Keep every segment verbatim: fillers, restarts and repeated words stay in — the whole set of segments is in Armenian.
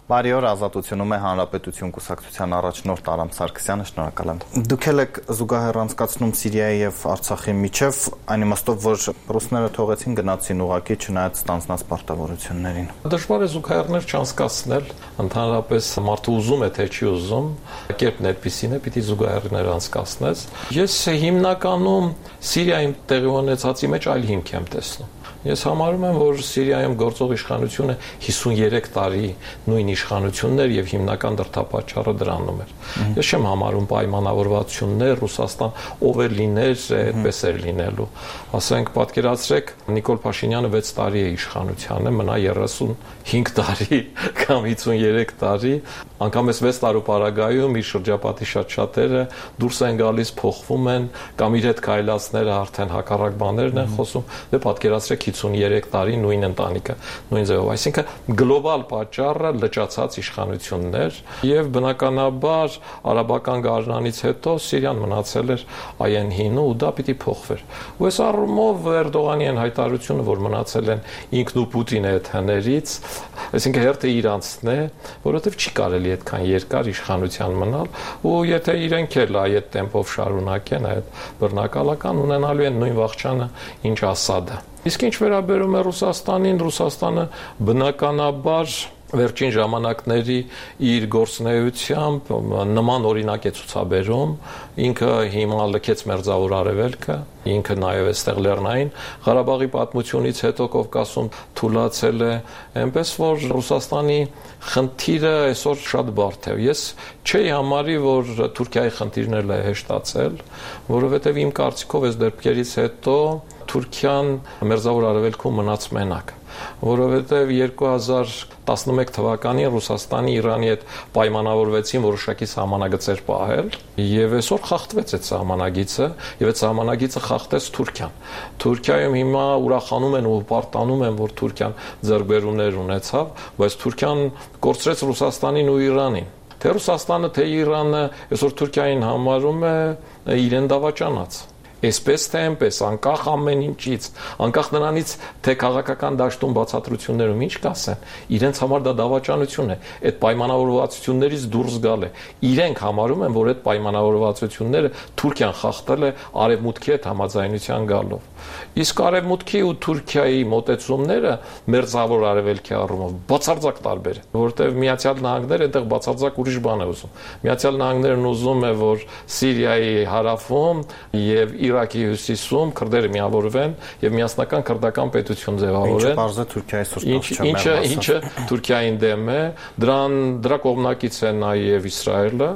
Բարի օր, Ազատությունում է Հանրապետություն կուսակցության առաջնորդ Արամ Սարգսյանը, շնորհակալ եմ։ Դուք եք զուգահեռ անցկացնում Սիրիայի եւ Արցախի միջև, այն իմաստով, որ ռուսները թողեցին գնացին ուղղակի չնայած ստանձնած պարտավորություններին։ Դժվար է զուգահեռներ չանցկացնել, ընդհանրապես մարդը ուզում է թե չի ուզում, կերպն այդպեսին է, պիտի զուգահեռներ անցկացնես։ Ես հիմնականում Սիրիայում տեղի ունեցածի մեջ այլ հիմք եմ տեսնում։ Ես համարում եմ, որ Սիրիայում գործող իշխանությունը հիսունյերեք տարի նույն իշխանությունն էր եւ հիմնական դրդապատճառը դրանում էր։ Ես չեմ համարում պայմանավորվածություններ, Ռուսաստան ով է լիներ, այդպես էր լինելու։ Ասենք, պատկերացրեք, Նիկոլ Փաշինյանը վեց տարի է իշխանության, մնա երեսունհինգ տարի կամ հիսունյերեք տարի, անգամ այս վեց տարու պարագայում իր շրջապատի շատ շատերը դուրս են գալիս, փոխվում են, կամ իր հետ քայլածները արդեն հակառակ բաներն են խոսում, դե պատկերացրեք հիսունյերեք տարի նույն ընտանիքը, նույն ձևով, այսինքն գլոբալ պատճառը լճացած իշխանություններ եւ բնականաբար արաբական գարնանից հետո Սիրիան մնացել էր այն հինը ու դա պիտի փոխվեր։ Ու այս առումով Էրդողանի այն հայտարարությունը, որ մնացել են ինքն ու Պուտինը այդ հներից, այսինքն հերթը իրանցն է, որովհետեւ չի կարելի այդքան երկար իշխանության մնալ ու եթե իրենք էլ այդ տեմպով շարունակեն այդ բռնակալական ունենալու են նույն վախճանը, ինչ Ասադը։ Իսկ ինչ վերաբերում է Ռուսաստանին, Ռուսաստանը բնականաբար վերջին ժամանակների իր գործունեությամբ նման օրինակ է ցուցաբերում, ինքը հիմա լքեց Մերձավոր Արևելքը, ինքը նաև այստեղ Լեռնային Ղարաբաղի պատմությունից հետո Կովկասում թուլացել է, այնպես որ Ռուսաստանի խնդիրը այսօր շատ բարդ է։ Ես չէի համարի, որ Թուրքիայի խնդիրն էլ է հեշտացել, որովհետև իմ կարծիքով այս դեպքերից հետո Թուրքիան Մերձավոր Արևելքում մնաց մենակ, որովհետև երկու հազար տասնմեկ թվականին Ռուսաստանի Իրանի հետ պայմանավորվեցին որոշակի սահմանագծեր պահել եւ այսօր խախտվեց այդ սահմանագիծը եւ այդ սահմանագիծը խախտեց Թուրքիան։ Թուրքիայում հիմա ուրախանում են ու պարտանում են, որ Թուրքիան ձեռքբերումներ ունեցավ, բայց Թուրքիան կորցրեց Ռուսաստանին ու Իրանին։ Թե Ռուսաստանը, թե Իրանը այսօր Թուրքիային համարում է իրեն դավաճանած։ Այսպես թե այնպես, անկախ ամեն ինչից, անկախ նրանից, թե քաղաքական դաշտում բացատրություններում ինչ կասեն, իրենց համար դա դավաճանություն է, այդ պայմանավորվածություններից դուրս գալ է։ Իրենք համարում են, որ այդ պայմանավորվածությունները Թուրքիան խախտել է արևմուտքի հետ համաձայնության գալով։ Իսկ արևմուտքի ու Թուրքիայի մոտեցումները Մերձավոր Արևելքի առումով բացարձակ տարբեր են, որովհետև Միացյալ Նահանգները այդտեղ բացարձակ ուրիշ բան է ուզում։ Միացյալ Նահանգներն ուզում է, որ Սիրիայի հարավում եւ Իրաքի հյուսիսում քրդերը միավորվեն եւ միասնական քրդական պետություն ձևավորեն։ Ինչը բարձր Թուրքիայի սրտով չէ։ Ինչը ինչը Թուրքիային դեմ է, դրան դրա կողմնակից է նաեւ Իսրայելը։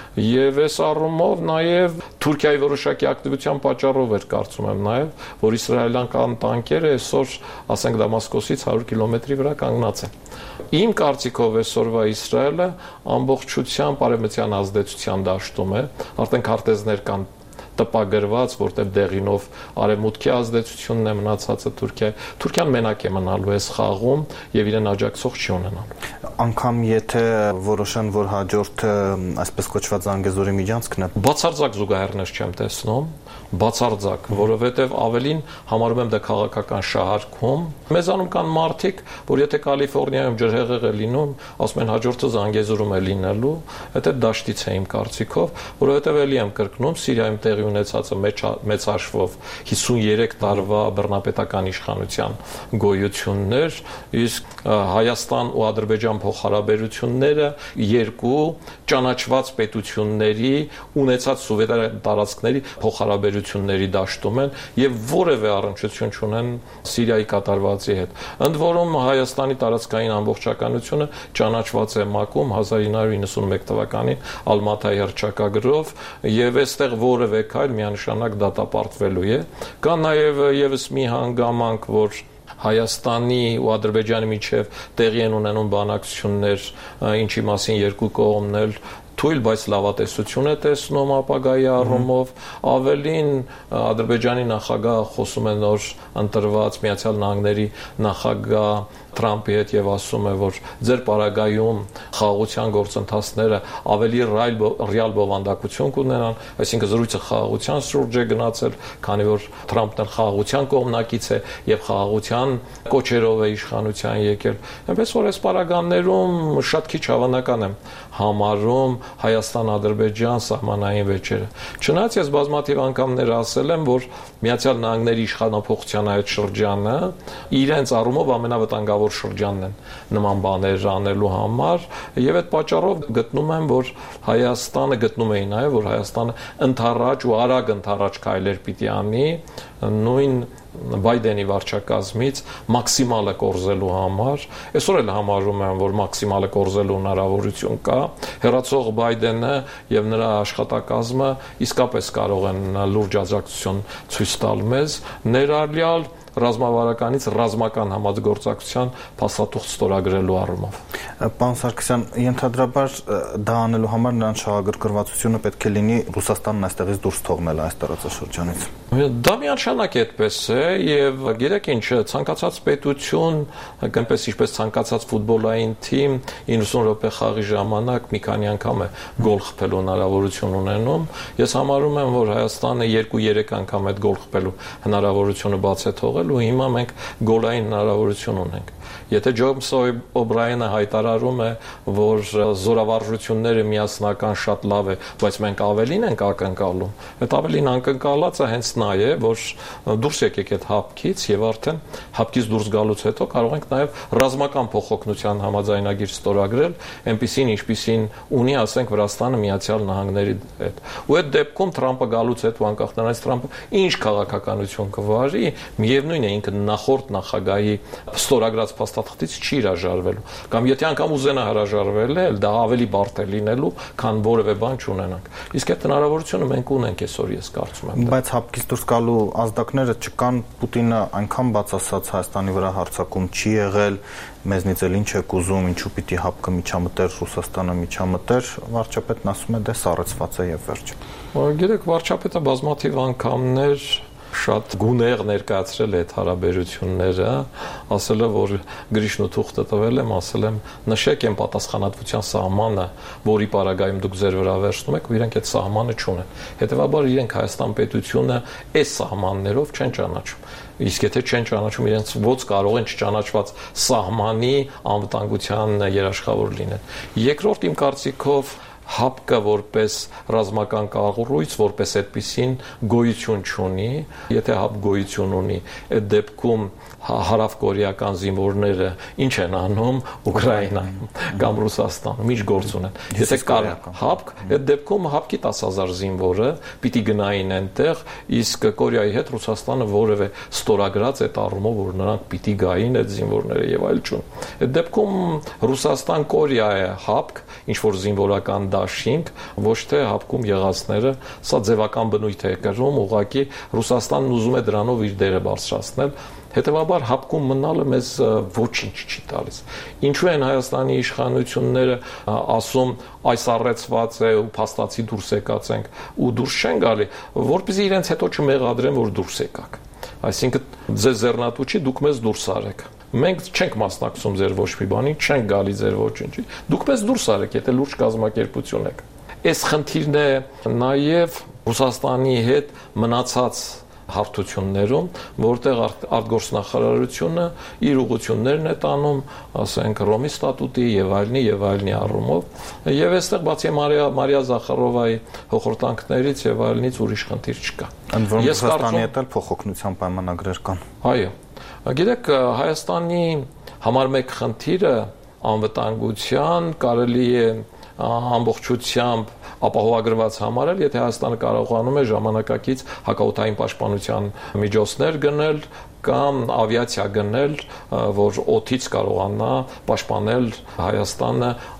Եվ այս առումով նաև Թուրքիայի որոշակի ակտիվության պատճառով էր կարծում եմ նաև, որ իսրայելական տանկերը այսօր, ասենք, Դամասկոսից հարյուր կիլոմետրի վրա կանգնած են։ Իմ կարծիքով այսօրվա Իսրայելը ամբողջությամբ արևմտյան ազդեցության դաշտում է, արդեն քարտեզներ կան տպագրված, որտեղ դեղինով արևմուտքի ազդեցությունն է մնացածը Թուրքիայի։ Թուրքիան մենակ է մնալու այս խաղում եւ իրեն աջակցող չի ունենալու։ Անկամ եթե որոշեն, որ հաջորդը այսպես կոչված Զանգեզուրի միջանցքն է, բացարձակ զուգահեռներ չեմ տեսնում, բացարձակ, որովհետև ավելին համարում եմ դա քաղաքական շահարկում։ Մեզանում կան մարդիկ, որ եթե Կալիֆոռնիայում ջրհեղեղ է լինում, ասում են հաջորդը Զանգեզուրում է լինելու, դա դաշտից է իմ կարծիքով, որովհետև էլի եմ կրկնում, Սիրիայում տեղի ունեցածը մեծ մեծ հաշվով հիսունյերեք տարվա բռնապետական իշխանության գոյություններ, իսկ Հայաստան ու Ադրբեջան փոխհարաբերությունները երկու ճանաչված պետությունների ունեցած սուվերեն տարածքների փոխհարաբերությունների դաշտում են եւ որևէ առնչություն չունեն Սիրիայի կատարվածի հետ։ Ընդ որում Հայաստանի տարածքային ամբողջականությունը ճանաչված է ՄԱԿ-ում հազար ինը հարյուր իննսունմեկ թվականին Ալմատայի հռչակագրով եւ այստեղ որևէ քայլ միանշանակ դատապարտվելու է։ Կա նաեւ եւս մի հանգամանք, որ Հայաստանի ու Ադրբեջանի միջև տեղի են ունենում բանակցություններ, ինչի մասին երկու կողմն էլ թույլ, բայց լավատեսություն է տեսնում ապագայի առումով, ավելին Ադրբեջանի նախագահը խոսում է նոր ընտրված Միացյալ Նահանգների նախագահ Թրամփի հետ եւ ասում է, որ ձեր պարագայում խաղաղության գործընթացները ավելի ռեալ բովանդակություն կունենան, այսինքն զրույցը խաղաղության շուրջ է գնացել, քանի որ Թրամփն էլ խաղաղության կողմնակից է եւ խաղաղության կոչերով է իշխանության եկել։ Այնպես որ այս պարագաներում շատ քիչ հավանական եմ համարում Հայաստան-Ադրբեջան սահմանային վեճերը։ Չնայած ես բազմաթիվ անգամներ ասել եմ, որ Միացյալ Նահանգների իշխանափոխության այդ շրջանը իրենց առումով ամենավտանգավոր շրջանն են նման բաներ անելու համար եւ այդ պատճառով գտնում եմ, որ Հայաստանը գտնում էի նաեւ, որ Հայաստանը ընդառաջ ու արագ ընդառաջ քայլեր պիտի անի նույն Բայդենի վարչակազմից մաքսիմալը կորզելու համար, այսօր էլ համարում եմ, որ մաքսիմալը կորզելու հնարավորություն կա, հեռացող Բայդենը եւ նրա աշխատակազմը իսկապես կարող են լուրջ աջակցություն ցույց տալ մեզ, ներառյալ ռազմավարականից ռազմական համագործակցության փաստաթուղթ ստորագրելու առումով։ Պարոն Սարգսյան, ենթադրաբար դա անելու համար նրանց շահագրգռվածությունը պետք է լինի Ռուսաստանն այստեղից դուրս թողնել այս տարածաշրջանից։ Դա միանշանակ այդպես է եւ գիտեք ինչ, ցանկացած պետություն, այնպես ինչպես ցանկացած ֆուտբոլային թիմ իննսուն րոպե խաղի ժամանակ մի քանի անգամ է գոլ խփելու հնարավորություն ունենում։ Ես համարում եմ, որ Հայաստանը երկու-երեք անգամ այդ գոլ խփելու հնարավորությունը բաց է թողել ու հիմա մենք գոլային հնարավորություն ունենք։ Եթե Ջոյս Օբրայենը հայտարարում է, որ զորավարժությունները միասնական շատ լավ է, բայց մենք ավելին ենք ակնկալում, այդ ավելին ակնկալածը հենց նա է, որ դուրս եկեք այդ հապկից եւ արդեն հապկից դուրս գալուց հետո կարող ենք նաեւ ռազմական փոխօգնության համաձայնագիր ստորագրել, այնպիսին ինչպիսին ունի, ասենք, Վրաստանը Միացյալ Նահանգների հետ։ Ու այդ դեպքում Թրամփը գալուց հետո անկախ նրանից Թրամփը ինչ քաղաքականություն կվարի, միևնույն է ինքը նախորդ նախագահի ստորագրած փաստաթղթից չի հրաժարվելու կամ եթե անգամ ուզենա հրաժարվել, դա ավելի բարդ է լինելու, քան որևէ բան չունենանք։ Իսկ այդ հնարավորությունը մենք ունենք այսօր, ես կարծում եմ։ Բայց հապկից դուրս գալու ազդակները չկան, Պուտինը այնքան բաց ասած Հայաստանի վրա հարձակում չի եղել, մեզնից էլ ինչ եք ուզում, ինչու պիտի հապկը միջամտեր, Ռուսաստանը միջամտեր, վարչապետն ասում է դե սառեցված է եւ վերջ։ Գիտեք, վարչապետը բազմաթիվ անգամներ շատ գունեղ ներկայացրել է այդ հարաբերությունները, ասել է, որ գրիշն ու թուղթը տվել եմ, ասել եմ, նշեք այն պատասխանատվության սահմանը, որի պարագայում դուք ձեր վրա վերցնում եք, ու իրենք այդ սահմանը չունեն։ Հետևաբար իրենք Հայաստան պետությունը այս սահմաններով չեն ճանաչում։ Իսկ եթե չեն ճանաչում, իրենց ո՞ց կարող են չճանաչված սահմանի անվտանգության երաշխավոր լինել։ Երկրորդ իմ կարծիքով հապկը որպես ռազմական կառույց, որպես այդպիսին գոյություն չունի, եթե հապ գոյություն ունի, այդ դեպքում հարավկորեական զինվորները ինչ են անում Ուկրաինայում կամ Ռուսաստանում, ինչ գործ ունեն։ Եթե կար հապկ, այդ դեպքում հապկի տասը հազար զինվորը պիտի գնային այնտեղ, իսկ Կորեայի հետ Ռուսաստանը որևէ ստորագրած այդ առումով, որ նրանք պիտի գային այդ զինվորները եւ այլ չուն։ Այդ դեպքում Ռուսաստան-Կորեա է հապկ, ինչ որ զինվորական դաշինք, ոչ թե հապկում եղածները, սա ձևական բնույթ է կրում, ուղղակի Ռուսաստանն ուզում է դրանով իր դերը բարձրացնել։ Հետևաբար հապկում մնալը մեզ ոչինչ չի տալիս։ Ինչու են Հայաստանի իշխանությունները ասում այս առեցված է ու փաստացի դուրս եկած ենք ու դուրս չեն գալի, որպեսզի իրենց հետո չմեղադրեն, որ դուրս եկաք։ Այսինքն ձեզ ձեռնատու չի, դուք մեզ դուրս արեք։ Մենք չենք մասնակցում ձեր ոչ մի բանի, չենք գալի ձեր ոչինչի։ Դուք մեզ դուրս արեք, եթե լուրջ կազմակերպություն եք։ Այս խնդիրն է նաև Ռուսաստանի հետ մնացած հարթություններում, որտեղ արտգործնախարարությունը իր ուղղություններն է տանում, ասենք Ռոմի ստատուտի եւ այլնի եւ այլնի առումով, եւ այստեղ բացի Մարիա Մարիա Զախարովայի հոխորտանքներից եւ այլնից ուրիշ խնդիր չկա։ Ընդ որում Ռուսաստանի հետ էլ փոխօգնության պայմանագրեր կան։ Այո։ Գիտեք, Հայաստանի համար մեկ խնդիրը անվտանգության կարելի է ամբողջությամբ ապահովագրված համարել, եթե Հայաստանը կարողանում է ժամանակակից հակաօդային պաշտպանության միջոցներ գնել կամ ավիացիա գնել, որ օդից կարողանա պաշտպանել Հայաստանը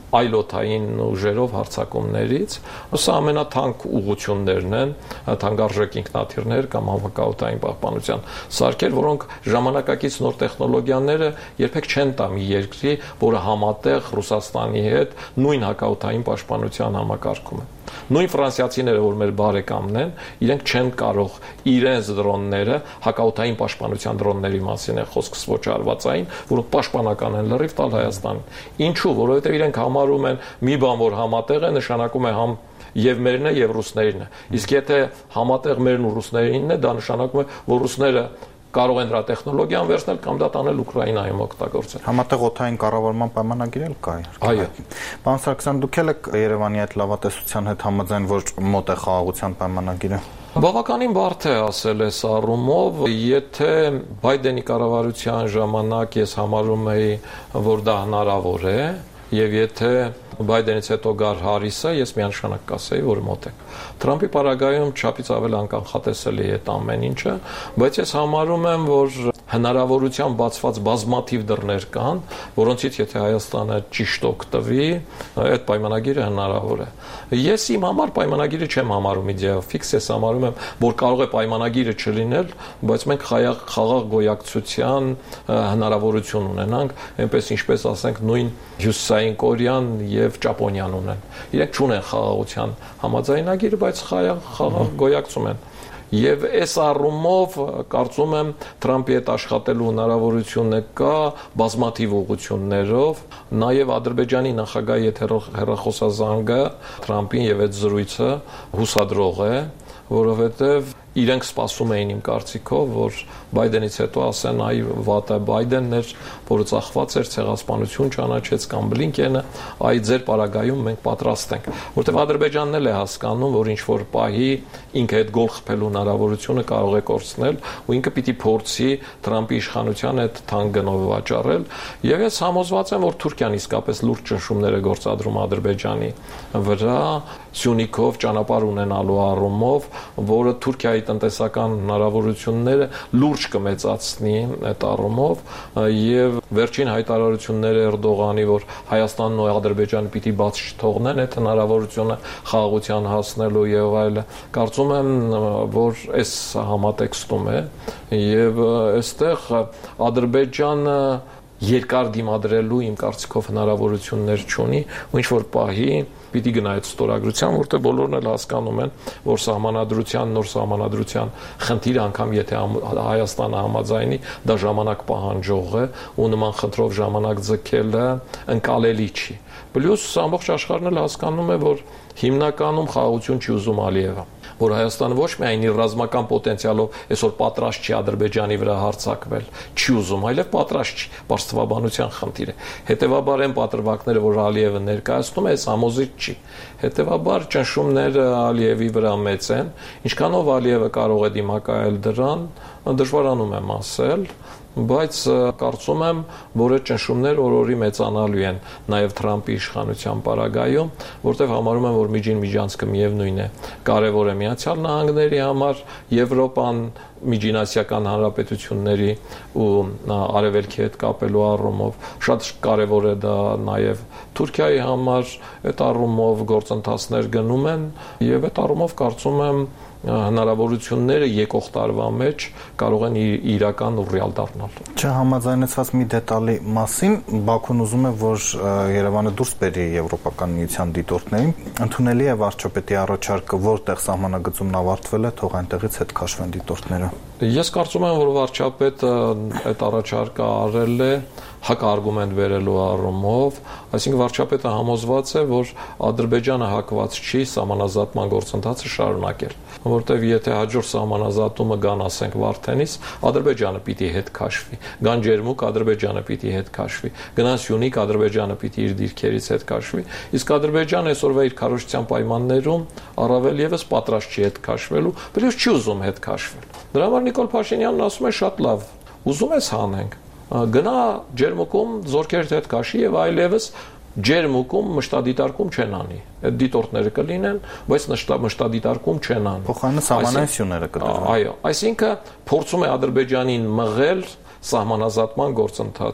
այլոթային ուժերով հարձակումներից, սա ամենաթանկ ուղղություններն են, թանկարժեք ինքնաթիռներ կամ համակարգային պահպանության սարքեր, որոնք ժամանակակից նոր տեխնոլոգիաները երբեք չեն տա մի երկրի, որը համատեղ Ռուսաստանի հետ նույն հակաօդային պաշտպանության համակարգում է։ Նույն ֆրանսիացիները, որ մեր բարեկամն են, իրենք չեն կարող իրենց դրոնները, հակաօդային պաշտպանության դրոնների մասին է խոսքս, ոչ հարվածային, որոնք պաշտպանական են, լրիվ տալ Հայաստանին։ Ինչու՞, որովհետև իրենք համարում են մի բան, որ համատեղ է, նշանակում է համ եւ մերն է եւ ռուսներինն է։ Իսկ եթե համատեղ մերն ու ռուսներինն է, դա նշանակում է, որ ռուսները կարող են դրա տեխնոլոգիան վերցնել կամ դա տանել Ուկրաինայում օգտագործել։ Համատեղ օդային կառավարման պայմանագիր էլ կա։ Այո։ Պարոն Սարգսյան, դուք եք Երևանի այդ լավատեսության հետ համաձայն, որ մոտ է խաղաղության պայմանագիրը։ Բավականին բարդ է ասել այս առումով, եթե Բայդենի կառավարության ժամանակ ես համարում էի, որ դա հնարավոր է, եւ եթե Բայդենից հետո գար Հարիսը, ես միանշանակ կասեի, որ մոտ է։ Թրամփի պարագայում չափից ավել անկանխատեսելի է այդ ամեն ինչը, բայց ես համարում եմ, որ հնարավորության բացված բազմաթիվ դռներ կան, որոնցից եթե Հայաստանը ճիշտ օգտվի, այդ պայմանագիրը հնարավոր է։ Ես իմ համար պայմանագիրը չեմ համարում իդեալ ֆիքս, ես համարում եմ, որ կարող է պայմանագիրը չլինել, բայց մենք խաղաղ գոյակցության հնարավորություն ունենանք, այնպես ինչպես ասենք նույն Հյուսիսային Կորեան եւ Ճապոնիան ունեն։ Իրենք չունեն խաղաղության համաձայնագիր, բայց խաղաղ գոյակցում են։ Եվ այս առումով կարծում եմ Թրամփի հետ աշխատելու հնարավորությունը կա բազմաթիվ ուղղություններով, նաև Ադրբեջանի նախագահի հետ հեռախոսազանգը Թրամփին եւ այդ զրույցը հուսադրող է, որովհետեւ իրենք սպասում էին իմ կարծիքով, որ Բայդենից հետո ասեն այ վատը Բայդենն էր, որը ծախված էր, ցեղասպանություն ճանաչեց կամ Բլինկենը, այ ձեր պարագայում մենք պատրաստ ենք, որտեղ Ադրբեջանն էլ է հասկանում, որ ինչ որ պահի ինքը այդ գոլ խփելու հնարավորությունը կարող է կորցնել ու ինքը պիտի փորձի Թրամփի իշխանության այդ թանկ գնով վաճառել, եւ ես համոզված եմ, որ Թուրքիան իսկապես լուրջ ճնշումներ է գործադրում Ադրբեջանի վրա, Սյունիքով ճանապարհ ունենալու առումով, որը Թուրքիայի տնտեսական հնարավորությունները լուրջ կմեծացնի այդ առումով եւ վերջին հայտարարությունները Էրդողանի, որ Հայաստանն ու Ադրբեջանը պիտի բաց չթողնեն այդ հնարավորությունը խաղաղության հասնելու եւ այլը, կարծում եմ, որ այս համատեքստում է եւ այստեղ Ադրբեջանը երկար դիմադրելու իմ կարծիքով հնարավորություններ չունի ու ինչ որ պահի պիտի գնա այդ ստորագրության, որտեղ բոլորն էլ հասկանում են, որ սահմանադրության, նոր սահմանադրության խնդիրը անգամ եթե Հայաստանը համաձայնի, դա ժամանակ պահանջող է ու նման խնդրով ժամանակ ձգելը ընկալելի չի։ Պլյուս ամբողջ աշխարհն էլ հասկանում է, որ հիմնականում խաղաղություն չի ուզում Ալիևը, որ Հայաստանը ոչ միայն իր ռազմական պոտենցիալով այսօր պատրաստ չի Ադրբեջանի վրա հարձակվել, չի ուզում, այլև պատրաստ չի, բարձրավաբանության խնդիր է։ Հետևաբար այն պատրվակները, որ Ալիևը ներկայացնում է, այս համոզիչ չի։ Հետևաբար ճնշումները Ալիևի վրա մեծ են, ինչքանով Ալիևը կարող է դիմակայել դրան, դժվարանում եմ ասել, բայց կարծում եմ, որ այդ ճնշումները օրորի մեծանալու են նաև Թրամփի իշխանության պարագայում, որտեղ համարում եմ, որ միջին միջանցքը միևնույն է, կարևոր է Միացյալ Նահանգների համար, Եվրոպան միջինասիական հանրապետությունների ու արևելքի հետ կապելու առումով շատ կարևոր է դա նաև Թուրքիայի համար, այդ առումով գործընթացներ գնում են եւ այդ առումով կարծում եմ հնարավորությունները եկող տարվա մեջ կարող են իրական ու ռեալ դառնալ։ Չհամաձայնեցված մի դետալի մասին Բաքուն ուզում է, որ Երևանը դուրս բերի Եվրոպական միության դիտորդներին, ընդունելի է վարչապետի առաջարկը, որտեղ սահմանագծումն ավարտվել է, թող այնտեղից հետ քաշվեն դիտորդները։ Ես կարծում եմ, որ վարչապետը այդ առաջարկը արել է հակարգումենտ վերելու առումով, այսինքն վարչապետը համոզված է, որ Ադրբեջանը հակված չի սահմանազատման գործընթացը շարունակել, որտեղ եթե հաջորդ սահմանազատումը գան, ասենք Վարդենիս, Ադրբեջանը պիտի հետ քաշվի, գան Ջերմուկ, Ադրբեջանը պիտի հետ քաշվի, գնան Սյունիք, Ադրբեջանը պիտի իր դիրքերից հետ քաշվի, իսկ Ադրբեջանը այսօրվա իր քարոզչության պայմաններում առավել եւս պատրաստ չի հետ քաշվելու, բնույթ չի ուզում հետ քաշվել։ Դրա համար Նիկոլ Փաշինյանն ասում է շատ լավ, ուզում ես հանենք, գնա Ջերմուկում զորքեր հետ քաշի եւ այլևս Ջերմուկում մշտադիտարկում չեն անի։ Այդ դիտորդները կլինեն, բայց մշտադիտարկում չեն անի։ Փոխանցը սահմանային սյուները կդրվեն։ Այո, այսինքն փորձում է Ադրբեջանին մղել սահմանազատման գործընթացի։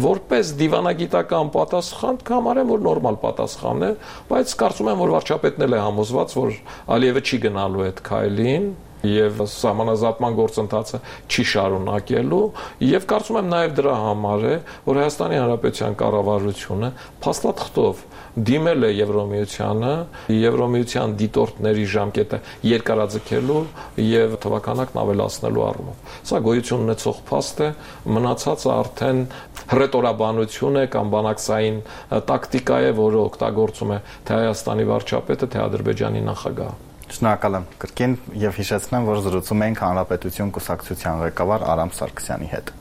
Որպես դիվանագիտական պատասխան կհամարեմ, որ նորմալ պատասխան է, բայց կարծում եմ, որ վարչապետն էլ է համոզված, որ Ալիևը չի գնալու այդ քայլին եւ սահմանազատման գործընթացը չի շարունակելու եւ կարծում եմ նաեւ դրա համար է որ Հայաստանի Հանրապետության կառավարությունը փաստաթղթով դիմել է Եվրոմիությանը Եվրոմիության դիտորդների ժամկետը երկարաձգելու եւ թվականակն ավելացնելու առումով սա գոյություն ունեցող փաստ է մնացածը արդեն հռետորաբանություն է կամ բանակցային տակտիկա է որը օգտագործում է թե Հայաստանի վարչապետը թե Ադրբեջանի նախագահը Շնորհակալ եմ կրկին եւ հիշեցնեմ, որ զրուցում ենք Հանրապետություն կուսակցության ղեկավար Արամ Սարգսյանի հետ։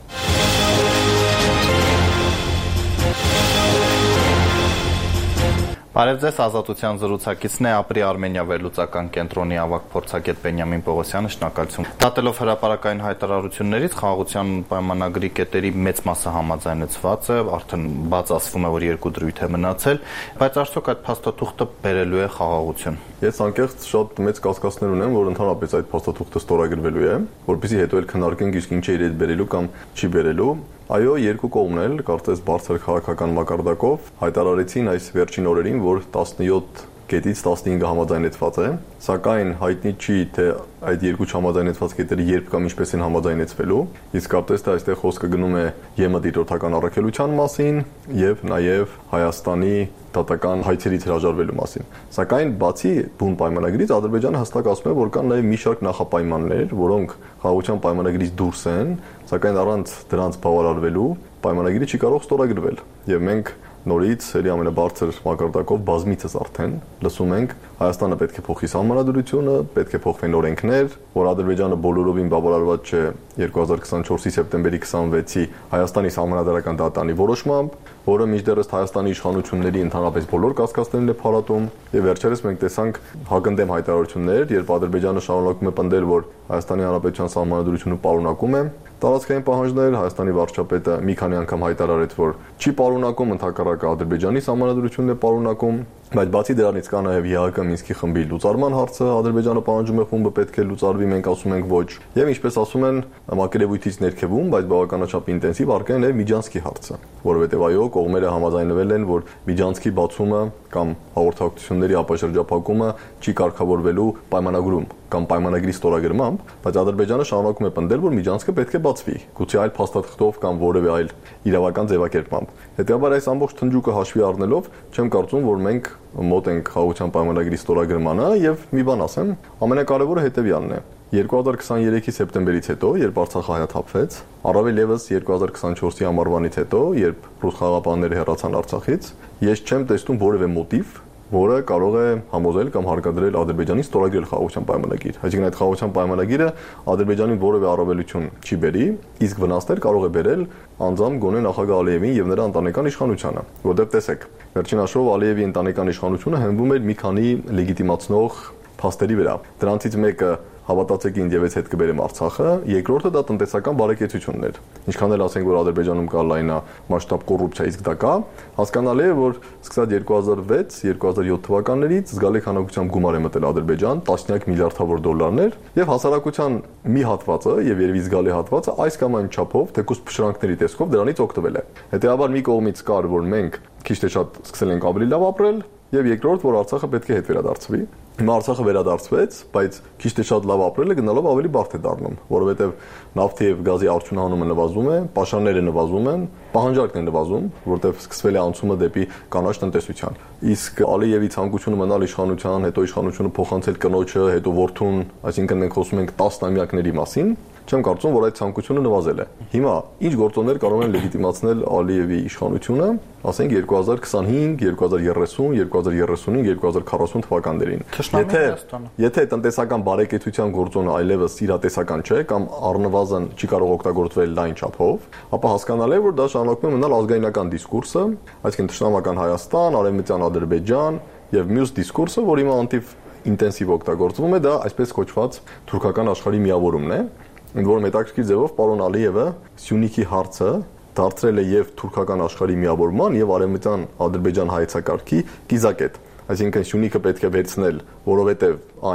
Բարև ձեզ, Ազատության զրուցակիցն է ապրի Արմենիա վերլուծական կենտրոնի ավագ փորձագետ Բենյամին Պողոսյանը, շնորհակալություն։ Դատելով հրապարակային հայտարարություններից խաղաղության պայմանագրի կետերի մեծ մասը համաձայնեցված է, արդեն բաց ասվում է, որ երկու դրույթ է մնացել, բայց արդյոք այդ փաստաթուղթը բերելու է խաղաղություն։ Ես անկեղծ շատ մեծ կասկածներ ունեմ, որ ընդհանրապես այդ փաստաթուղթը ստորագրվելու է, որպեսզի հետո էլ քննարկենք իսկ ինչ է իր հետ բերելու կամ չի բերելու։ Այո, երկու կողմն էլ կարծես բարձր քաղաքական մակարդակով հայտարարեցին այս վերջին օրերին, որ տասնյոթ կետից տասնհինգը համաձայնեցված է, սակայն հայտնի չի, թե այդ երկու չհամաձայնեցված կետերը երբ կամ ինչպես են համաձայնեցվելու, իսկ կարծես թե այստեղ խոսքը գնում է ԵՄ դիտորդական առաքելության մասին եւ նաեւ Հայաստանի դատական հայցերից հրաժարվելու մասին։ Սակայն բացի բուն պայմանագրից Ադրբեջանը հստակ ասում է, որ կան նաեւ մի շարք նախապայմաններ, որոնք խաղաղության պայմանագրից դուրս են, սակայն առանց դրանց բավարարվելու պայմանագրի չի կարող ստորագրվել։ Եվ մենք նորից ելի ամենաբարձր մակարդակով բազմիցս արդեն լսում ենք Հայաստանը պետք է փոխի սահմանադրությունը, պետք է փոխվեն օրենքներ, որ Ադրբեջանը բոլորովին բավարարված չէ երկու հազար քսանչորսի սեպտեմբերի քսանվեցի Հայաստանի սահմանադրական դատանի որոշմամբ, որը մինչդեռ ըստ Հայաստանի իշխանությունների ընդհանրապես բոլոր կասկածներն է փարատում, եւ վերջերս մենք տեսանք հակընդդեմ հայտարարություններ, երբ Ադրբեջանը շարունակում է պնդել, որ Հայաստանի Հանրապետության սահմանադրությունը պարունակում է տարածքային պահանջներ, Հայաստանի վարչապետը մի քանի անգամ հայտարարեց, որ չի պարունակում, ընդհակառակը Ադրբեջանի սահմանադրությունն է պարունակում, բայց բացի դրանից կա նաև ԵԱՀԿ Մինսկի խմբի լուծարման հարցը, Ադրբեջանը պահանջում է խումբը պետք է լուծարվի, մենք ասում ենք ոչ, եւ ինչպես ասում են մակերևույթից ներքևում, բայց բավականաչափ ինտենսիվ առկա է նաև Միջանցքի հարցը, որովհետեւ այո, կողմերը համաձայնվել են, որ Միջանցքի բացումը կամ հաղորդակցությունների ապաշրջափակումը չի կարգավորվելու պայմանագրում կամ պայմանագրի ստորագրմամբ, բայց Ադրբեջանը շարունակում է պնդել, որ Միջանցքը պետք է բացվի, գուցե այլ փաստաթղթով կամ որևէ այլ իրավական ձևակերպմամբ։ Հետևաբար այս ամբողջ թնջուկը հաշվի առնելով, չեմ կարծում, որ մենք մոտ ենք խաղաղության պայմանագրի ստորագրմանը եւ մի բան ասեմ, ամենակարևորը հետեւյալն է։ երկու հազար քսաներեքի սեպտեմբերից հետո, երբ Արցախը հայաթափվեց, առավել եւս երկու հազար քսանչորսի ամառվանից հետո, երբ ռուս խաղաղապահները հեռացան Արցախից, ես չեմ տեսնում որևէ մոտիվ, որը կարող է համոզել կամ հարկադրել Ադրբեջանին ստորագրել խաղաղության պայմանագիր։ Այսինքն այդ խաղաղության պայմանագիրը Ադրբեջանին որևէ առավելություն չի բերի, իսկ վնասներ կարող է բերել անձամբ գոնե նախագահ Ալիևին եւ նրա ընտանեկան իշխանությանը, որտեղ տեսեք, վերջին հաշվով Ալիևի ընտանեկան իշխանությունը հենվում էր մի քանի լեգիտիմացնող փաստերի վրա։ Դրանցից մեկը հավատացեք ինձ եւ ես հետ կբերեմ Արցախը, երկրորդը դա տնտեսական բարեկեցությունն էր։ Ինչքան էլ ասենք, որ Ադրբեջանում կա լայնա մասշտաբ կոռուպցիա, իսկ դա կա, հասկանալի է, որ սկսած երկու հազար վեց երկու հազար յոթ թվականներից զգալի քանակությամբ գումար է մտել Ադրբեջան, տասնյակ միլիարդավոր դոլարներ, եւ հասարակության մի հատվածը եւ երևի զգալի հատվածը այս կամ այն չափով, թեկուզ փշրանքների տեսքով դրանից օգտվել է։ Հետեւաբար մի կողմից կար, որ մենք քիչ թե շատ սկսել ենք ավելի լավ ապրել, եւ երկրորդ, որ Արցախը պետք է հետ վերադարձվի։ Հիմա Արցախը վերադարձվեց, բայց քիչ թե շատ լավ ապրելը գնալով ավելի բարդ է դառնում, որովհետեւ նավթի եւ գազի արդյունահանումը նվազում է, պաշարները նվազում են, պահանջարկն է նվազում, որտեղ սկսվել է անցումը դեպի կանաչ տնտեսության։ Իսկ Ալիևի ցանկությունը մնալ իշխանության, հետո իշխանությունը փոխանցել կնոջը, հետո որդուն, այսինքն մենք խոսում ենք տասը տարեկների մասին, չեմ կարծում, որ այդ ցանկությունը նվազել է։ Հիմա ինչ գործոններ կարող են լեգիտիմացնել Ալիևի իշխանությունը, ասենք երկու հազար քսանհինգ, երկու հազար երեսուն, երկու հազար երեսունհինգ, երկու հազար քառասուն թվականներին։ Եթե եթե տնտեսական բարեկեցության գործոնը այլևս իրատեսական չէ կամ առնվազն չի կարող օգտագործվել լայն չափով, ապա հասկանալի է, որ դա շարունակում է մնալ ազգայնական դիսկուրսը, այսինքն թշնամական Հայաստան, արևմտյան Ադրբեջան եւ մյուս դիսկուրսը, որ հիմա անտիվ ինտենսիվ օգտագործվում է, դա այսպես կոչված թուրքական աշխարհի միավորումն է, ընդ որում հետաքրքիր ձևով պարոն Ալիևը Սյունիքի հարցը դարձրել է եւ թուրքական աշխարհի միավորման եւ արևմտյան Ադրբեջան հայեցակարգի կիզակետ։ Այսինքն Սյունիքը պետք է վերցնել, որովհետեւ այն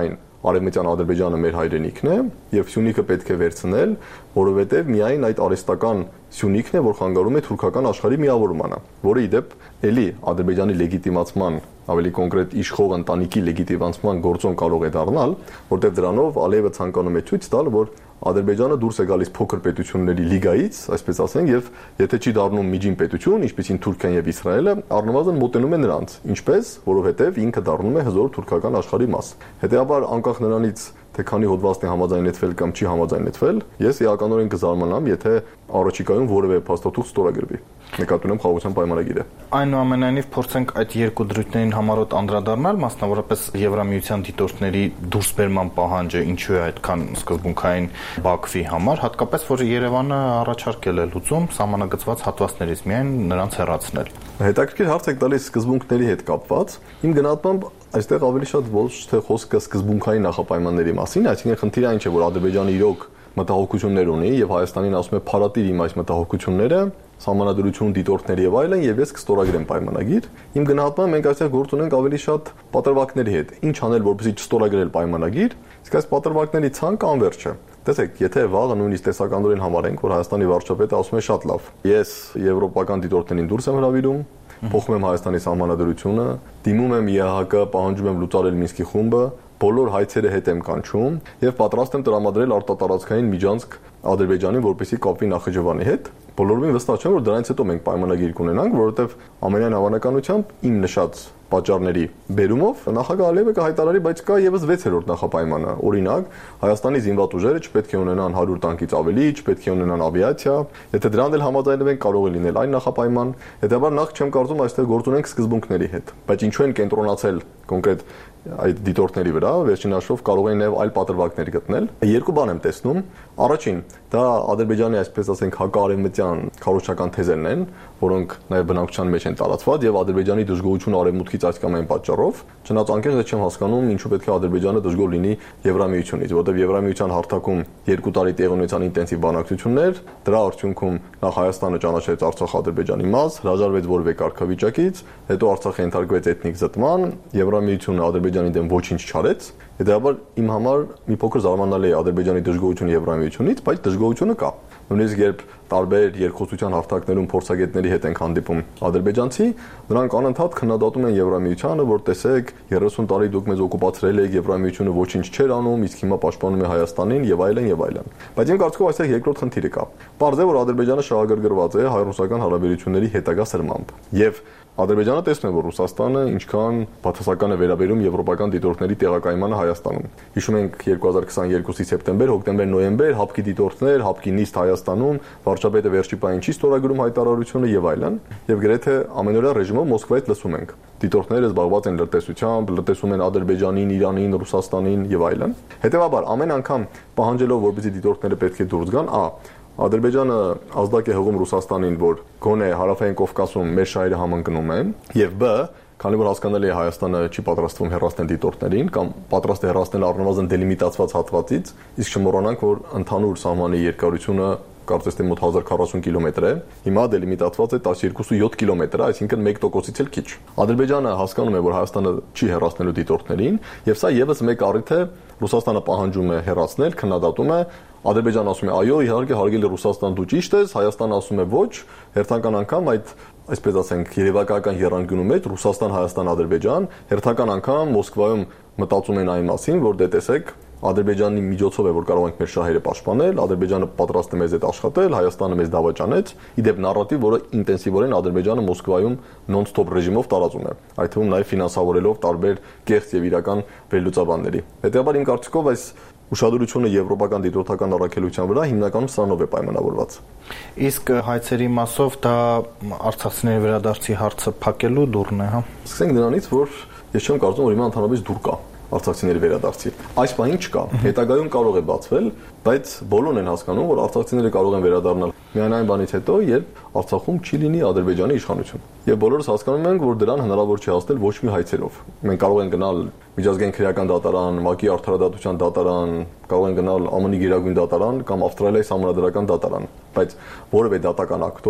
Արևմտյան Ադրբեջանը մեր հայրենիքն է եւ Սյունիքը պետք է վերցնել, որովհետեւ միայն այդ արհեստական Սյունիքն է, որ խանգարում է թուրքական աշխարհի միավորմանը, որը ի դեպ էլի Ադրբեջանի լեգիտիմացման, ավելի կոնկրետ իշխող ընտանիքի լեգիտիմացման գործոն կարող է դառնալ, որտեղ դրանով Ալիևը ցանկանում է ցույց տալ, որ Ադրբեջանը դուրս է գալիս փոքր պետությունների լիգայից, այսպես ասենք, եւ եթե չի դառնում միջին պետություն, ինչպիսին Թուրքիան եւ Իսրայելը, առնվազն մոտենում է նրանց, ինչպես, որովհետեւ ինքը դառնում է հզոր թուրքական աշխարհի մաս։ Հետեւաբար, անկախ նրանից, թե քանի հոդվածն է համաձայնեցվել կամ չի համաձայնեցվել, ես էականորեն կզարմանամ, եթե առաջիկայում որևէ փաստաթուղթ ստորագրվի։ Նկատի ունեմ խաղաղության պայմանագիրը։ Այնուամենայնիվ փորձենք այդ երկու դրույթներին համառոտ անդրադառնալ, մասնավորապես Եվրամիության դիտորդների դուրսբերման պահանջը ինչու է այդքան սկզբունքային Բաքվի համար, հատկապես որ Երևանը առաջարկել է լուծում սահմանագծված հատվածներից միայն նրանց հեռացնել։ Հետաքրքիր հարց եք տալիս սկզբունքների հետ կապված։ Իմ գնահատմամբ այստեղ ավելի շատ ոչ թե խոսքը սկզբունքային նախապայմանների մասին, այսինքն խնդիրը այն չէ, որ Ադրբեջանը իրոք մտահոգություններ ունի եւ Հայաստանին ասում է փարատիր իմ այս մտահոգությունները, սահմանադրություն, դիտորդներ եւ այլն, եւ ես կստորագրեմ պայմանագիր։ Իմ գնահատմամբ մենք այստեղ գործ ունենք ավելի շատ պատրվակների հետ։ Ինչ անել, որպեսզի չստորագրել պայմանագիր, իսկ այս պատրվակների ցանկը անվերջ է։ Տեսեք, եթե վաղը նույնիսկ տեսականորեն համարենք, որ Հայաստանի վարչապետը ասում է շատ լավ, ես եվրոպական դիտորդներին դուրս եմ հրավիրում, փոխում եմ Հայաստանի սահմանադրությունը, դիմում եմ ԵԱՀԿ, պահանջում եմ լուծարել Մինսկի խումբը, բոլոր հայցերը հետ եմ կանչում եւ պատրաստ եմ տրամադրել արտատարածքային միջանցք Ադրբեջանին, որպեսզի կապվի Նախիջևանի հետ։ Բոլորովին վստահ չեմ, որ դրանից հետո մենք պայմանագիր կունենանք, որովհետեւ ամենայն հավանականությամբ իմ նշած պատճառների բերումով նախագահ Ալիևը կհայտարարի, բայց կա եւս վեցերորդ նախապայմանը։ Օրինակ, Հայաստանի զինված ուժերը չպետք է ունենան հարյուր տանկից ավելի, չպետք է ունենան ավիացիա։ Եթե դրան էլ համաձայնվենք, կարող է լինել այն նախապայման։ Հետևաբար նախ չեմ կարծում այստեղ գործ ունենք սկզբունքների հետ, բայց ինչու են կենտրոնացել կոնկրետ այդ դիտորդների վրա, վերջին հաշվով կարող են նաև այլ պատրվակներ գտնել։ Երկու բան եմ տեսնում։ Առաջին, դա Ադրբեջանի, այսպես ասենք, հակարևմտյան քարոզչական թեզերն են, որոնք նաև բնակչության մեջ են տարածված եւ Ադրբեջանի դժգոհությունը արևմուտքից այս կամ այն պատճառով, չնայած անկեղծ չեմ հասկանում ինչու պետք է Ադրբեջանը դժգոհ լինի Եվրամիությունից, որովհետեւ Եվրամիության հարթակում երկու տարի տեղ ունեցան ինտենսիվ բանակցություններ, դրա արդյունքում նախ Հայաստանը ճանաչեց Արցախ Ադրբեջանի մաս, հրաժարվեց որևէ կարգավիճակից, հետո Արցախը ենթարկվեց էթնիկ զտման, Եվրամիությունը Ադրբեջանի դեմ ոչինչ չարեց։ Հետևաբար իմ համար մի փոքր զարմանալի է Ադրբեջանի դժգոհությունը Եվրամիությունից, բայց դժգոհությունը կա։ Նույնիսկ երբ տարբեր երկխոսության հարթակներում փորձագետների հետ ենք հանդիպում ադրբեջանցի, նրանք անընդհատ քննադատում են Եվրամիությանը, որ տեսեք, երեսուն տարի դուք մեզ օկուպացրել եք, Եվրամիությունը ոչինչ չէր անում, իսկ հիմա պաշտպանում է Հայաստանին եւ այլն եւ այլն։ Բայց իմ կարծիքով այստեղ երկրորդ խնդիրը կա։ Պարզ է, որ Ադրբեջանը շահագրգռված է հայ-ռուսական հարաբերությունների հետագա սրմամբ եւ Ադրբեջանը տեսնում է, որ Ռուսաստանը ինչքան բացասական է վերաբերում եվրոպական դիտորդների տեղակայմանը Հայաստանում։ Հիշում ենք երկու հազար քսաներկուսի սեպտեմբեր, հոկտեմբեր, նոյեմբեր, հապկի դիտորդներ, հապկի նիստ Հայաստանում, վարչապետը վերջի պահին չի ստորագրում հայտարարությունը եւ այլն, եւ գրեթե ամենօրյա ռեժիմով Մոսկվայից լսում ենք։ Դիտորդները զբաղված են լրտեսությամբ, լրտեսում են Ադրբեջանին, Իրանին, Ռուսաստանին եւ այլն։ Հետեւաբար ամեն անգամ պահանջելով, որպեսզի դիտորդները պետք է դուրս գան, ա Ադրբեջանը ազդակ է հողում Ռուսաստանին, որ գոնե հարավային Կովկասում մեր շահերը համընկնում են, եւ բ քանի որ հասկանալի է Հայաստանը չի պատրաստվում հեռացնել դիտորդներին կամ պատրաստ է հեռացնել առնվազն դելիմիտացված հատվածից, իսկ չմոռանանք, որ ընդհանուր սահմանի երկարությունը կարծես թե մոտ հազար քառասուն կիլոմետր է, հիմա դելիմիտացված է տասնյոթ կիլոմետր, այսինքն մեկ տոկոսից էլ քիչ։ Ադրբեջանը հասկանում է, որ Հայաստանը չի հեռացնելու դիտորդներին, եւ սա եւս մեկ առիթ է, Ռուսաստանը պահանջում է հեռացնել, քննադատում է, Ադրբեջանը ասում է, այո, իհարկե հարգելի Ռուսաստան դու ճիշտ ես, Հայաստանը ասում է ոչ, հերթական անգամ այդ այսպես ասենք երևակայական եռանկյունու մեջ Ռուսաստան-Հայաստան-Ադրբեջան, հերթական անգամ Մոսկվայում մտածում են այն մասին, որ դե տեսեք Ադրբեջանի միջոցով է, որ կարող ենք մեր շահերը պաշտպանել, Ադրբեջանը պատրաստ է մեզ հետ աշխատել, Հայաստանը մեզ դավաճանեց, իդեպ նարատիվ, որը ինտենսիվորեն Ադրբեջանը Մոսկվայում նոն-ստոպ ռեժիմով տարածում է, այդ թվում նաև ֆինանսավորելով տարբեր կեղծ եւ իրական վերլուծաբանների։ Հետեւաբար իմ կարծիքով այս ուշադրությունը եվրոպական դիտորդական առաքելության վրա հիմնականում սրանով է պայմանավորված։ Իսկ հայցերի մասով դա արցախցիների վերադարձի հարցը փակելու դուռն է, հա։ Սկսենք նրանից, որ ես չեմ կարծում, որ հիմա ընդհանրապես դուռ կա արցախցիների վերադարձի։ Այս բանին չկա։ Հետագայում կարող է բացվել, բայց բոլորն են հասկանում, որ արցախցիները կարող են վերադառնալ միայն այն բանից հետո, երբ Արցախում չի լինի Ադրբեջանի իշխանություն։ Եվ բոլորս հասկանում ենք, որ դրան հնարավոր չի հասնել ոչ մի հայցերով։ Մենք կարող ենք գնալ Միջազգային քրեական դատարան, ՄԱԿ-ի արդարադատության դատարան, կարող են գնալ ԱՄՆ-ի գերագույն դատարան կամ Ավստրալիայի սահմանադրական դատարան, բայց որևէ դատական ակտով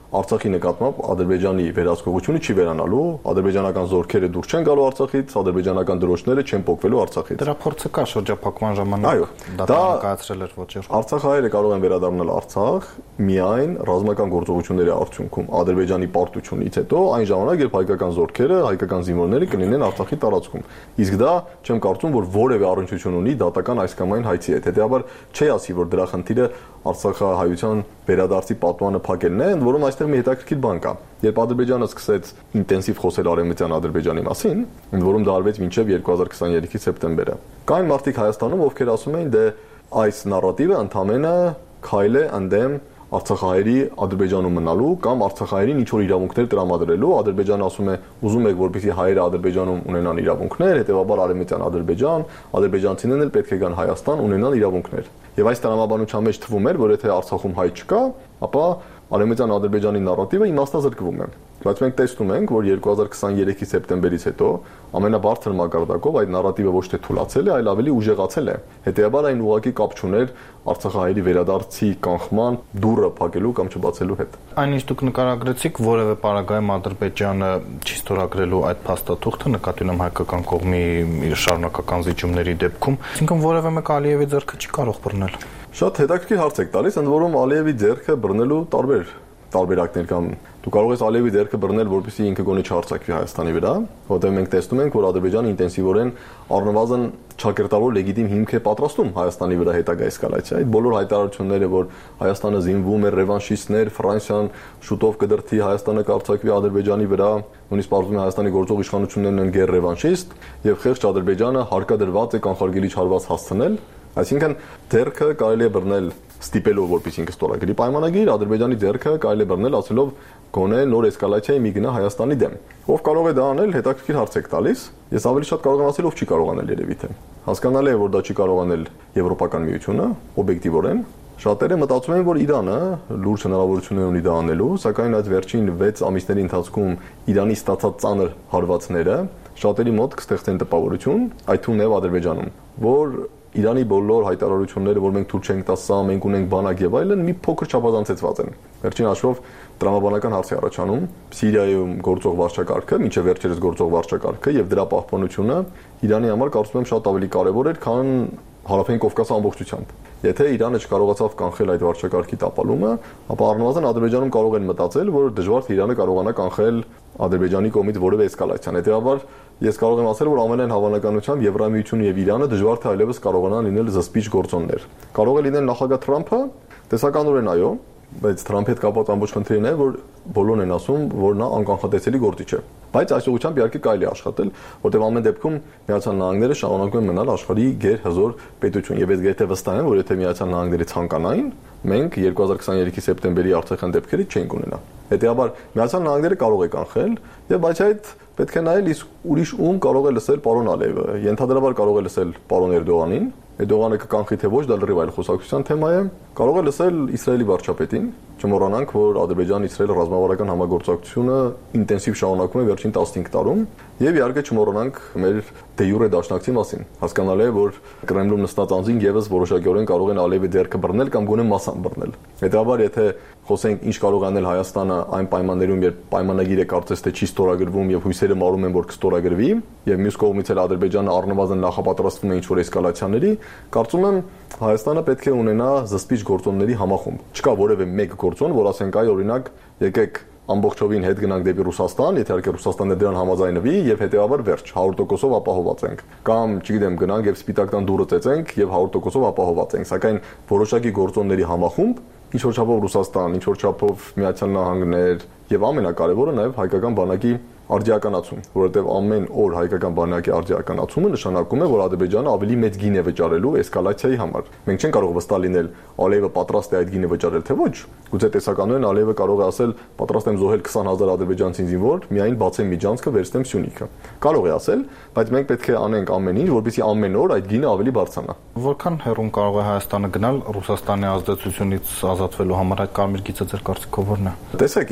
Արցախի նկատմամբ Ադրբեջանի վերահսկողությունը չի վերանալու, ադրբեջանական զորքերը դուրս չեն գալու Արցախից, ադրբեջանական դրոշները չեն փոկվելու Արցախից։ Դրա փորձը կա շրջափակման ժամանակ դա կայացրել էր ոչեր։ Արցախահայերը կարող են վերադառնալ Արցախ միայն ռազմական գործողությունների արդյունքում Ադրբեջանի պարտությունից հետո, այն ժամանակ, երբ հայկական զորքերը, հայկական զինվորները կլինեն Արցախի տարածքում։ Իսկ դա չեմ կարծում, որ որևէ առնչություն ունի դատական այս կամ այն հայցի հետ։ Հետեւաբար չի ասի, որ դրա խնդիրը Արցախահայության վերադարձի պատմանը փակելն է, ընդ որում այստեղ մի հետաքրքիր բան կա։ Երբ Ադրբեջանը սկսեց ինտենսիվ խոսել արևմտյան Ադրբեջանի մասին, ընդ որում դա արվեց մինչև երկու հազար քսաներեքի սեպտեմբերը, կային մարդիկ Հայաստանում, ովքեր ասում էին, դե այս նարատիվը ընդամենը քայլ է ընդդեմ Արցախահայերի Ադրբեջանում մնալու կամ Արցախահայերին ինչ-որ իրավունքներ տրամադրելու, Ադրբեջանը ասում է, ուզում եք, որպեսզի հայերը Ադրբեջանում ունենան իրավունքներ, հետեւաբար արևմտյան Ադրբեջան, ադրբեջանցիներն էլ պետք է գան Հայաստան, ունենան իրավունքներ։ Եվ այս տրամաբանության մեջ թվում էր, որ եթե Արցախում հայ չկա, ապա արևմտյան Ադրբեջանի նարատիվը իմաստազրկվում է։ Բայց մենք տեսնում ենք, որ երկու հազար քսաներեքի սեպտեմբերից հետո ամենաբարձր մակարդակով այդ նարատիվը ոչ թե թուլացել է, այլ ավելի ուժեղացել է։ Հետեւաբար այն ուղղակի կապ չուներ Արցախահայերի վերադարձի կանխման դուռը փակելու կամ չբացելու հետ։ Այնինչ դուք նկարագրեցիք, որևէ պարագայում Ադրբեջանը չի ստորագրելու այդ փաստաթուղթը, նկատի ունեմ հայկական կողմի իր շարունակական զիջումների դեպքում, այսինքն որևէ մեկ Ալիևի ձեռքը չի կարող բռնել։ Շատ հետաքրքիր հարց եք տալիս, ընդ որում Ալիևի ձեռքը բռնելու տարբեր տարբերակներ կամ դու կարող ես Ալիևի ձեռքը բռնել, որպեսզի ինքը գոնե չհարձակվի Հայաստանի վրա, որտեղ մենք տեսնում ենք, որ Ադրբեջանը ինտենսիվորեն առնվազն ճակերտավոր լեգիտիմ հիմք է պատրաստում Հայաստանի վրա հետագա էսկալացիա։ Այդ բոլոր հայտարարությունները, որ Հայաստանը զինվում է, ռևանշիստներ, Ֆրանսիան շուտով կդրթի Հայաստանը կարձակվի Ադրբեջանի վրա, նույնիսկ պարզվում է Հայաստանի գործող իշխանություններն են գեր ռևանշիստ, եւ խեղճ Ադրբեջանը հարկադրված է կանխարգելիչ հարված հասցնել։ Այսինքն ձեռքը կարելի է բռնել ստիպելով, որպեսզի ինքը ստորագրի պայմանագիր, Ադրբեջանի ձեռքը կարելի է բռնել ասելով գոնե նոր էսկալացիայի մի գնա Հայաստանի դեմ։ Ով կարող է դա անել, հետաքրքիր հարց եք տալիս։ Ես ավելի շատ կարող եմ ասել, ով չի կարող անել երևի թե։ Հասկանալի է, որ դա չի կարող անել Եվրոպական միությունը, օբյեկտիվորեն։ Շատերը մտածում են, որ Իրանը լուրջ հնարավորություններ ունի դա անելու, սակայն այդ վերջին վեց ամիսների ընթացքում Իրանի ստացած ծանր հարվածները շատերի մոտ կստեղծեն տպավորություն, այդ թվում նաև Ադրբեջանում, որ Իրանի բոլոր հայտարարությունները, որ մենք թույլ չենք տա սա, մենք ունենք բանակ եւ այլն, մի փոքր չափազանցեցված են։ Վերջին հաշվով տրամաբանական հարց է առաջանում Սիրիայում գործող վարչակարգը, մինչև վերջերս գործող վարչակարգը եւ դրա պահպանությունը Իրանի համար կարծում եմ շատ ավելի կարեւոր էր, քան Հարավային Կովկասի ամբողջությամբ։ Եթե Իրանը չկարողացավ կանխել այդ վարչակարգի տապալումը, ապա առնվազն Ադրբեջանում կարող են մտածել, որ դժվար թե Իրանը կարողանա կանխել Ադրբեջանի կողմից որևէ էսկալացիան։ Հետեւաբար ես կարող եմ ասել, որ ամենայն հավանականությամբ Եվրամիությունը եւ Իրանը դժվար թե այլևս կարողանան լինել զսպիչ գործոններ։ Կարող է լինել նախագահ Թրամփը, տեսականորեն այո, բայց Թրամփի հետ կապված ամբողջ խնդիրն է, որ բոլորն են ասում, որ նա անկանխատեսելի գործիչ է։ Բայց այս ուղղությամբ իհարկե կարելի է աշխատել, որտեղ ամեն դեպքում Միացյալ Նահանգները շարունակում են մնալ աշխարհի գերհզոր պետություն, եւ ես գետե վստահ եմ, որ եթե Միացյալ Նահանգները ցանկանային, մենք երկու հազար քսաներեքի սեպտեմբերի Արցախյան դեպքերից չենք ունենա։ Հետեւաբար Միացյալ Նահանգները կարող է կանխել, եւ բայց այդ պետք է նայել իսկ ուրիշ ում կարող է լսել պարոն Ալիևը։ Ենթադրաբար կարող է լսել պարոն Էրդողանին, Էրդողանը կկանխի թե ոչ, դա լրիվ այլ խոսակցության թեմա է։ Կարող է լսել Իսրայելի վարչապետին, չմոռանանք, որ Ադրբեջան-Իսրայել ռազմավարական համագործակցությունը ինտենսիվ շարունակվում է վերջին տասնհինգ տարում, եւ իհարկե չմոռանանք մեր դե յուրե դաշնակցի մասին։ Հասկանալի է, որ Կրեմլում նստած անձին եւս որոշակիորեն կարող են Ալիևի ձեռքը բռնել կամ գոնե մասամբ բռնել։ Հետեւաբար, եթե խոսենք ինչ կարող անել Հայաստանը այն պայմաններում, երբ պայմանագիրը կարծես թե չի ստորագրվում եւ հույսերը մարում են, որ կստորագրվի, եւ մյուս կողմից էլ Ադրբեջանը առնվազն նախապատրաստվում է ինչ-որ էսկալացիաների, կարծում եմ Հայաստանը պետք է ունենա զսպիչ գործոնների համախումբ։ Չկա որևէ մեկ գործոն, որ ասենք այ օրինակ եկեք ամբողջովին հետ գնանք դեպի Ռուսաստան, եթե իհարկե Ռուսաստանը դրան համաձայնվի եւ հետեւաբար վերջ հարյուր տոկոսով ապահոված ենք։ Կամ, չգիտեմ, գնանք եւ Սպիտակ տան դուռը ծեծենք եւ հարյուր տոկոսով ապահոված ենք։ Սակայն որոշակի գործոնների համախումբ, ինչ որ չափով Ռուսաստան, ինչ որ չափով Միացյալ Նահանգներ եւ ամենակարևորը նաեւ հայկական բանակի արդիականացում, որովհետև ամեն օր հայկական բանակի արդիականացումը նշանակում է, որ Ադրբեջանը ավելի մեծ գին է վճարելու էսկալացիայի համար։ Մենք չենք կարող վստահ լինել Ալիևը պատրաստ է այդ գինը վճարել թե ոչ։ Գուցե տեսականորեն Ալիևը կարող է ասել պատրաստ եմ զոհել քսան հազար ադրբեջանցի զինվոր, միայն բացեմ միջանցքը, վերցնեմ Սյունիքը։ Կարող է ասել, բայց մենք պետք է անենք ամեն ինչ, որպեսզի ամեն օր այդ գինը ավելի բարձրանա։ Որքան հեռուն կարող է Հայաստանը գնալ Ռուսաստանի ազդեցությունից ազատվելու համար, այդ կարմիր գիծը ձեր կարծիքով ո՞րն է։ Տեսեք, ինձ թվում է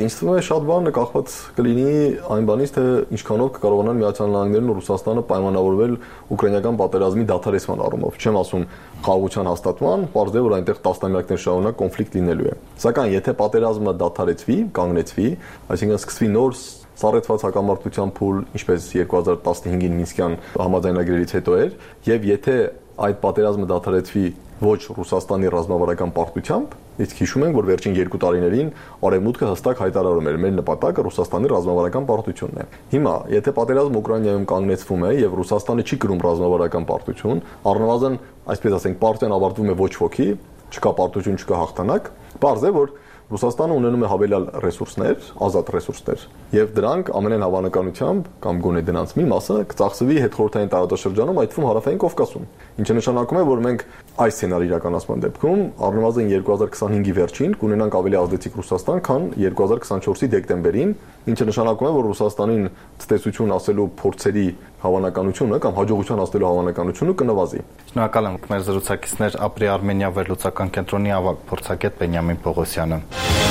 շատ բան կախված կլինի այն բանից, թե ինչքանով կկարողանան Միացյալ Նահանգներն ու Ռուսաստանը պայմանավորվել ուկրաինական պատերազմի դադարեցման առումով։ Չեմ ասում խաղաղության հաստատման, պարզ է, որ այնտեղ տասնամյակներ շարունակ կոնֆլիկտ լինելու է։ Սակայն եթե պատերազմը դադարեցվի, կանգնեցվի, այսինքն սկսվի նոր սառեցված հակամարտության փուլ, ինչպես երկու հազար տասնհինգին Մինսկյան համաձայնագրերից հետո էր, եւ եթե այդ պատերազմը դադարեցվի ոչ Ռուսաստանի ռազմավարական պարտությամբ, իսկ հիշում ենք, որ վերջին երկու տարիներին Արևմուտքը հստակ հայտարարում էր, մեր նպատակը Ռուսաստանի ռազմավարական պարտությունն է։ Հիմա, եթե պատերազմը Ուկրաինայում կանգնեցվում է եւ Ռուսաստանը չի կրում ռազմավարական պարտություն, առնվազն, այսպես ասենք, պարտիան ավարտվում է ոչ ոքի, չկա պարտություն, չկա հաղթանակ, պարզ է, որ Ռուսաստանը ունենում է հավելյալ ռեսուրսներ, ազատ ռեսուրսներ, եւ դրանք ամենայն հավանականությամբ կամ գոնե դրանց մի մասը կծախսվի հետխորհրդային տարածաշրջանում, այդ թվում հարավային Կովկասում, ինչը նշանակում է, որ մենք այս սցենարի իրականացման դեպքում առնվազն երկու հազար քսանհինգի վերջին կունենանք ավելի ազդեցիկ Ռուսաստան, քան երկու հազար քսանչորսի դեկտեմբերին, ինչը նշանակում է, որ Ռուսաստանին ցտեսություն ասելու փորձերի հավանականությունը կամ հաջողության հասնելու հավանականությունը կնվազի։ Շնորհակալ եմ մեր զրուցակիցներ Ապրի Արմենիա վերլուծական կենտրոնի ավագ փորձագետ Բենյամին Պողոսյանը։